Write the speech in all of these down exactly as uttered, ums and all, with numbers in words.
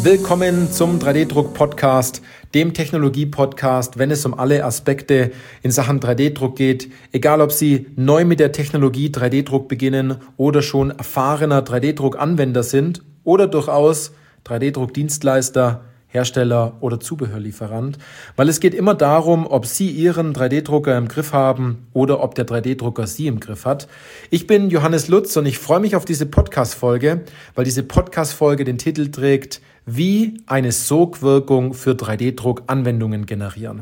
Willkommen zum drei D-Druck-Podcast, dem Technologie-Podcast, wenn es um alle Aspekte in Sachen drei D-Druck geht. Egal, ob Sie neu mit der Technologie drei D-Druck beginnen oder schon erfahrener drei D-Druck-Anwender sind oder durchaus drei D-Druck-Dienstleister, Hersteller oder Zubehörlieferant, weil es geht immer darum, ob Sie Ihren drei D-Drucker im Griff haben oder ob der drei D-Drucker Sie im Griff hat. Ich bin Johannes Lutz und ich freue mich auf diese Podcast-Folge, weil diese Podcast-Folge den Titel trägt, wie eine Sogwirkung für drei D-Druck-Anwendungen generieren.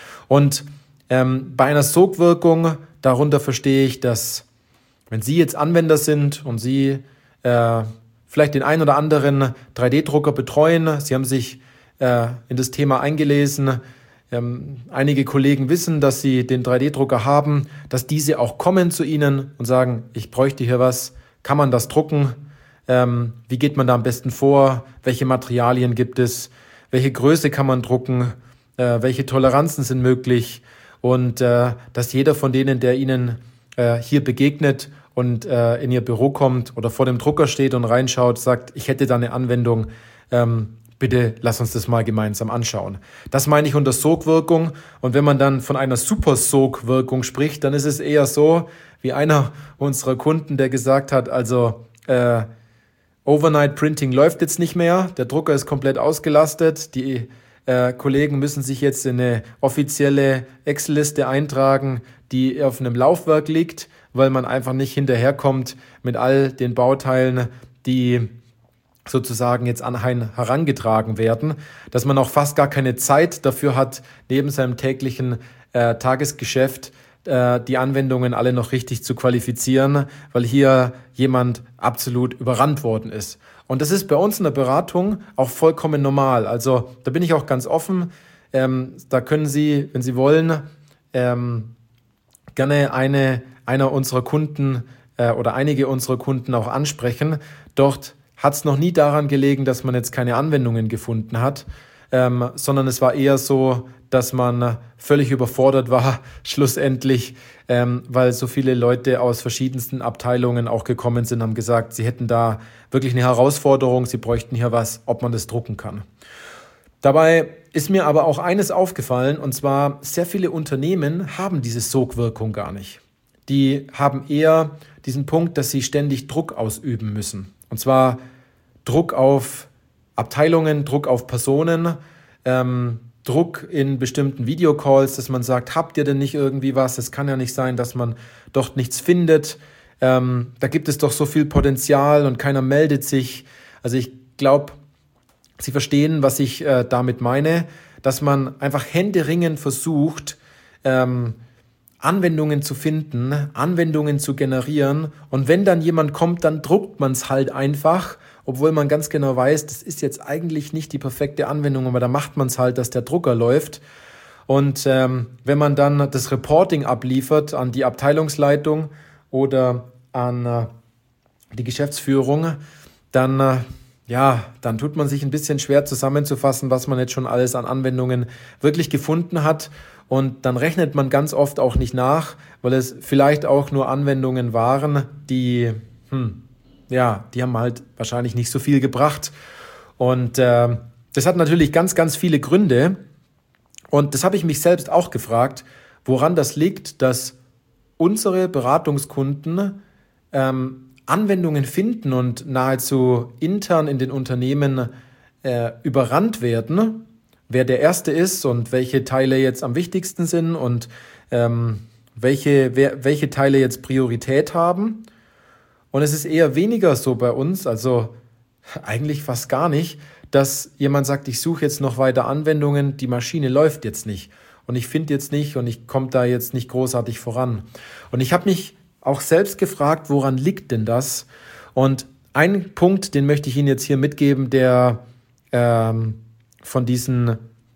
Und ähm, bei einer Sogwirkung, darunter verstehe ich, dass wenn Sie jetzt Anwender sind und Sie äh, vielleicht den einen oder anderen drei D-Drucker betreuen, Sie haben sich äh, in das Thema eingelesen, ähm, einige Kollegen wissen, dass Sie den drei D-Drucker haben, dass diese auch kommen zu Ihnen und sagen, ich bräuchte hier was, kann man das drucken? Ähm, wie geht man da am besten vor? Welche Materialien gibt es? Welche Größe kann man drucken? Äh, welche Toleranzen sind möglich? Und äh, dass jeder von denen, der Ihnen äh, hier begegnet und äh, in Ihr Büro kommt oder vor dem Drucker steht und reinschaut, sagt, ich hätte da eine Anwendung, ähm, bitte lass uns das mal gemeinsam anschauen. Das meine ich unter Sogwirkung. Und wenn man dann von einer Super-Sogwirkung spricht, dann ist es eher so, wie einer unserer Kunden, der gesagt hat, also äh, Overnight Printing läuft jetzt nicht mehr, der Drucker ist komplett ausgelastet, die äh, Kollegen müssen sich jetzt in eine offizielle Excel-Liste eintragen, die auf einem Laufwerk liegt, weil man einfach nicht hinterherkommt mit all den Bauteilen, die sozusagen jetzt an einen herangetragen werden, dass man auch fast gar keine Zeit dafür hat, neben seinem täglichen äh, Tagesgeschäft äh, die Anwendungen alle noch richtig zu qualifizieren, weil hier jemand absolut überrannt worden ist. Und das ist bei uns in der Beratung auch vollkommen normal. Also da bin ich auch ganz offen. Ähm, da können Sie, wenn Sie wollen, ähm, gerne eine, einer unserer Kunden äh, oder einige unserer Kunden auch ansprechen. Dort hat es noch nie daran gelegen, dass man jetzt keine Anwendungen gefunden hat, ähm, sondern es war eher so, dass man völlig überfordert war, schlussendlich, ähm, weil so viele Leute aus verschiedensten Abteilungen auch gekommen sind, haben gesagt, sie hätten da wirklich eine Herausforderung, sie bräuchten hier was, ob man das drucken kann. Dabei ist mir aber auch eines aufgefallen, und zwar sehr viele Unternehmen haben diese Sogwirkung gar nicht. Die haben eher diesen Punkt, dass sie ständig Druck ausüben müssen. Und zwar Druck auf Abteilungen, Druck auf Personen, ähm, Druck in bestimmten Videocalls, dass man sagt, habt ihr denn nicht irgendwie was? Es kann ja nicht sein, dass man dort nichts findet. Ähm, da gibt es doch so viel Potenzial und keiner meldet sich. Also ich glaube, Sie verstehen, was ich äh, damit meine, dass man einfach händeringend versucht, ähm, Anwendungen zu finden, Anwendungen zu generieren. Und wenn dann jemand kommt, dann druckt man es halt einfach, obwohl man ganz genau weiß, das ist jetzt eigentlich nicht die perfekte Anwendung, aber da macht man es halt, dass der Drucker läuft. Und ähm, wenn man dann das Reporting abliefert an die Abteilungsleitung oder an äh, die Geschäftsführung, dann, äh, ja, dann tut man sich ein bisschen schwer zusammenzufassen, was man jetzt schon alles an Anwendungen wirklich gefunden hat. Und dann rechnet man ganz oft auch nicht nach, weil es vielleicht auch nur Anwendungen waren, die, hm, ja, die haben halt wahrscheinlich nicht so viel gebracht. Und äh, das hat natürlich ganz, ganz viele Gründe. Und das habe ich mich selbst auch gefragt, woran das liegt, dass unsere Beratungskunden ähm, Anwendungen finden und nahezu intern in den Unternehmen äh, überrannt werden, wer der Erste ist und welche Teile jetzt am wichtigsten sind und ähm, welche, wer, welche Teile jetzt Priorität haben. Und es ist eher weniger so bei uns, also eigentlich fast gar nicht, dass jemand sagt, ich suche jetzt noch weiter Anwendungen, die Maschine läuft jetzt nicht und ich finde jetzt nicht und ich komme da jetzt nicht großartig voran. Und ich habe mich auch selbst gefragt, woran liegt denn das? Und ein Punkt, den möchte ich Ihnen jetzt hier mitgeben, der ähm, von diesen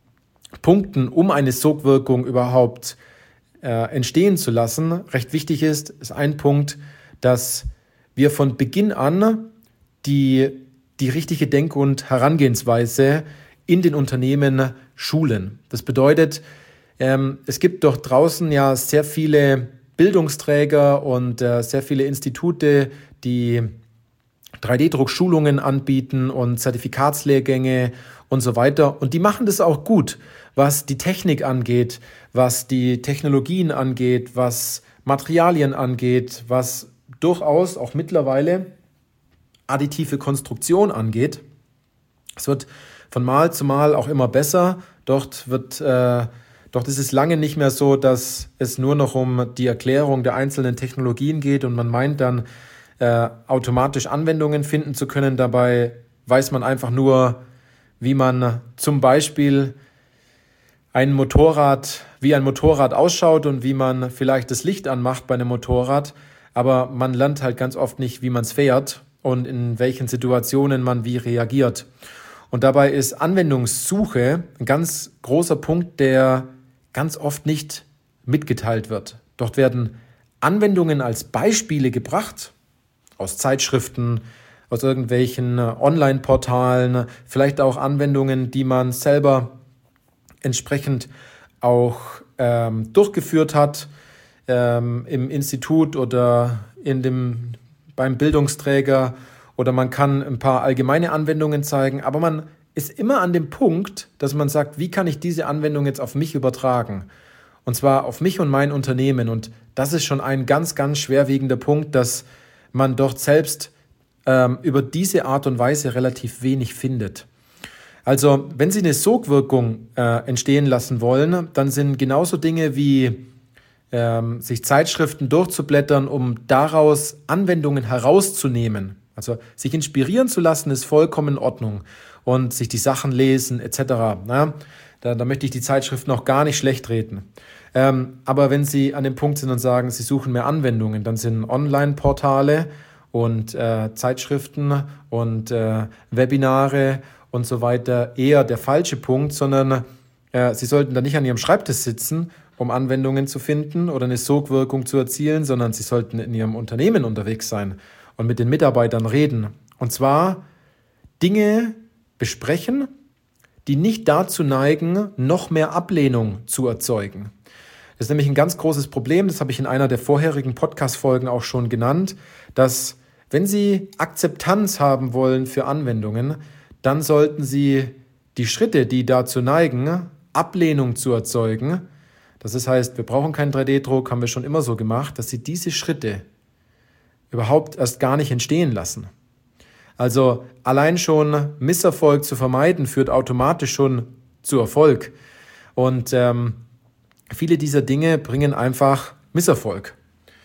Punkten, um eine Sogwirkung überhaupt äh, entstehen zu lassen, recht wichtig ist, ist ein Punkt, dass wir von Beginn an die, die richtige Denk- und Herangehensweise in den Unternehmen schulen. Das bedeutet, ähm, es gibt doch draußen ja sehr viele Bildungsträger und äh, sehr viele Institute, die drei D-Druck-Schulungen anbieten und Zertifikatslehrgänge und so weiter. Und die machen das auch gut, was die Technik angeht, was die Technologien angeht, was Materialien angeht, was durchaus auch mittlerweile additive Konstruktion angeht. Es wird von Mal zu Mal auch immer besser. Dort wird, äh, dort ist es lange nicht mehr so, dass es nur noch um die Erklärung der einzelnen Technologien geht und man meint dann, äh, automatisch Anwendungen finden zu können. Dabei weiß man einfach nur, wie man zum Beispiel ein Motorrad, wie ein Motorrad ausschaut und wie man vielleicht das Licht anmacht bei einem Motorrad. Aber man lernt halt ganz oft nicht, wie man es fährt und in welchen Situationen man wie reagiert. Und dabei ist Anwendungssuche ein ganz großer Punkt, der ganz oft nicht mitgeteilt wird. Dort werden Anwendungen als Beispiele gebracht, aus Zeitschriften, aus irgendwelchen Online-Portalen, vielleicht auch Anwendungen, die man selber entsprechend auch ähm, durchgeführt hat ähm, im Institut oder in dem, beim Bildungsträger, oder man kann ein paar allgemeine Anwendungen zeigen, aber man ist immer an dem Punkt, dass man sagt, wie kann ich diese Anwendung jetzt auf mich übertragen? Und zwar auf mich und mein Unternehmen. Und das ist schon ein ganz, ganz schwerwiegender Punkt, dass man dort selbst ähm, über diese Art und Weise relativ wenig findet. Also wenn Sie eine Sogwirkung äh, entstehen lassen wollen, dann sind genauso Dinge wie ähm, sich Zeitschriften durchzublättern, um daraus Anwendungen herauszunehmen. Also sich inspirieren zu lassen, ist vollkommen in Ordnung. Und sich die Sachen lesen et cetera. Na, da, da möchte ich die Zeitschriften noch gar nicht schlecht reden. Ähm, aber wenn Sie an dem Punkt sind und sagen, Sie suchen mehr Anwendungen, dann sind Online-Portale und äh, Zeitschriften und äh, Webinare und so weiter eher der falsche Punkt, sondern äh, Sie sollten da nicht an Ihrem Schreibtisch sitzen, um Anwendungen zu finden oder eine Sogwirkung zu erzielen, sondern Sie sollten in Ihrem Unternehmen unterwegs sein und mit den Mitarbeitern reden. Und zwar Dinge besprechen, die nicht dazu neigen, noch mehr Ablehnung zu erzeugen. Das ist nämlich ein ganz großes Problem, das habe ich in einer der vorherigen Podcast-Folgen auch schon genannt, dass wenn Sie Akzeptanz haben wollen für Anwendungen, dann sollten Sie die Schritte, die dazu neigen, Ablehnung zu erzeugen, das heißt, wir brauchen keinen drei D-Druck, haben wir schon immer so gemacht, dass Sie diese Schritte überhaupt erst gar nicht entstehen lassen. Also allein schon Misserfolg zu vermeiden, führt automatisch schon zu Erfolg. Und ähm, viele dieser Dinge bringen einfach Misserfolg.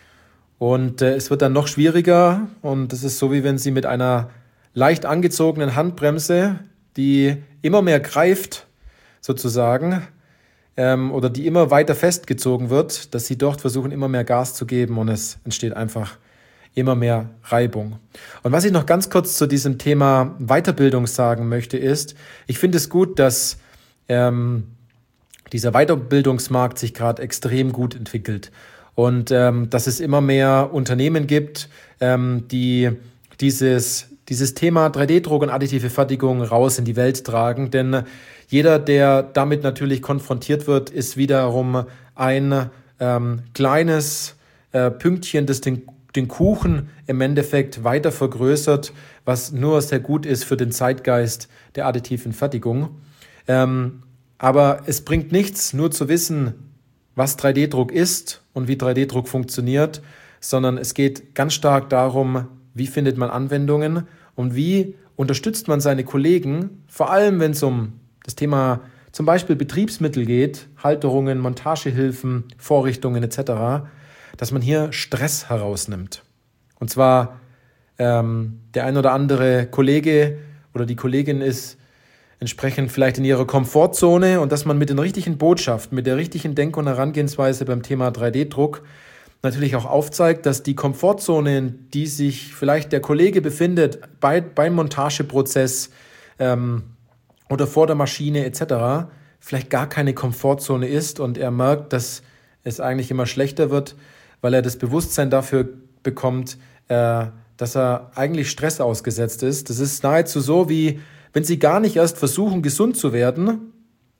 Und äh, es wird dann noch schwieriger und das ist so, wie wenn Sie mit einer leicht angezogenen Handbremse, die immer mehr greift sozusagen ähm, oder die immer weiter festgezogen wird, dass Sie dort versuchen, immer mehr Gas zu geben und es entsteht einfach immer mehr Reibung. Und was ich noch ganz kurz zu diesem Thema Weiterbildung sagen möchte, ist, ich finde es gut, dass ähm, dieser Weiterbildungsmarkt sich gerade extrem gut entwickelt und ähm, dass es immer mehr Unternehmen gibt, ähm, die dieses, dieses Thema drei D-Druck und additive Fertigung raus in die Welt tragen. Denn jeder, der damit natürlich konfrontiert wird, ist wiederum ein ähm, kleines äh, Pünktchen, das den den Kuchen im Endeffekt weiter vergrößert, was nur sehr gut ist für den Zeitgeist der additiven Fertigung. Ähm, aber es bringt nichts, nur zu wissen, was drei D-Druck ist und wie drei D-Druck funktioniert, sondern es geht ganz stark darum, wie findet man Anwendungen und wie unterstützt man seine Kollegen, vor allem wenn es um das Thema zum Beispiel Betriebsmittel geht, Halterungen, Montagehilfen, Vorrichtungen et cetera, dass man hier Stress herausnimmt. Und zwar ähm, der ein oder andere Kollege oder die Kollegin ist entsprechend vielleicht in ihrer Komfortzone und dass man mit den richtigen Botschaften, mit der richtigen Denk- und Herangehensweise beim Thema drei D-Druck natürlich auch aufzeigt, dass die Komfortzone, in die sich vielleicht der Kollege befindet, bei, beim Montageprozess ähm, oder vor der Maschine et cetera, vielleicht gar keine Komfortzone ist und er merkt, dass es eigentlich immer schlechter wird, weil er das Bewusstsein dafür bekommt, äh, dass er eigentlich Stress ausgesetzt ist. Das ist nahezu so, wie wenn Sie gar nicht erst versuchen, gesund zu werden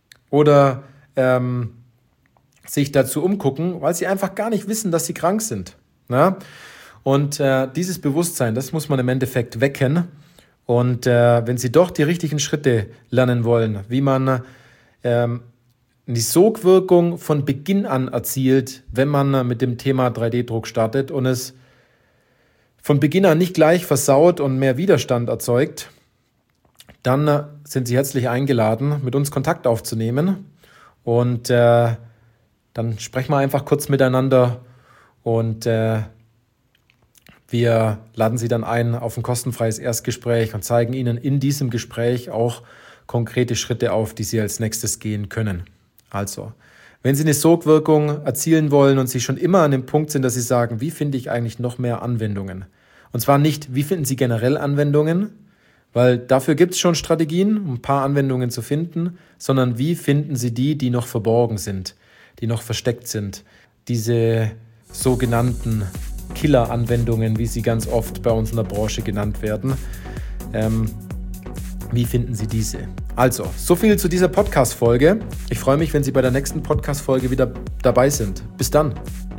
oder ähm, sich dazu umgucken, weil Sie einfach gar nicht wissen, dass Sie krank sind. Na? Und äh, dieses Bewusstsein, das muss man im Endeffekt wecken. Und äh, wenn Sie doch die richtigen Schritte lernen wollen, wie man ähm, die Sogwirkung von Beginn an erzielt, wenn man mit dem Thema drei D Druck startet und es von Beginn an nicht gleich versaut und mehr Widerstand erzeugt, dann sind Sie herzlich eingeladen, mit uns Kontakt aufzunehmen. Und äh, dann sprechen wir einfach kurz miteinander und äh, wir laden Sie dann ein auf ein kostenfreies Erstgespräch und zeigen Ihnen in diesem Gespräch auch konkrete Schritte auf, die Sie als nächstes gehen können. Also, wenn Sie eine Sogwirkung erzielen wollen und Sie schon immer an dem Punkt sind, dass Sie sagen, wie finde ich eigentlich noch mehr Anwendungen? Und zwar nicht, wie finden Sie generell Anwendungen, weil dafür gibt es schon Strategien, um ein paar Anwendungen zu finden, sondern wie finden Sie die, die noch verborgen sind, die noch versteckt sind. Diese sogenannten Killer-Anwendungen, wie sie ganz oft bei uns in der Branche genannt werden. Ähm, wie finden Sie diese? Also, so viel zu dieser Podcast-Folge. Ich freue mich, wenn Sie bei der nächsten Podcast-Folge wieder dabei sind. Bis dann.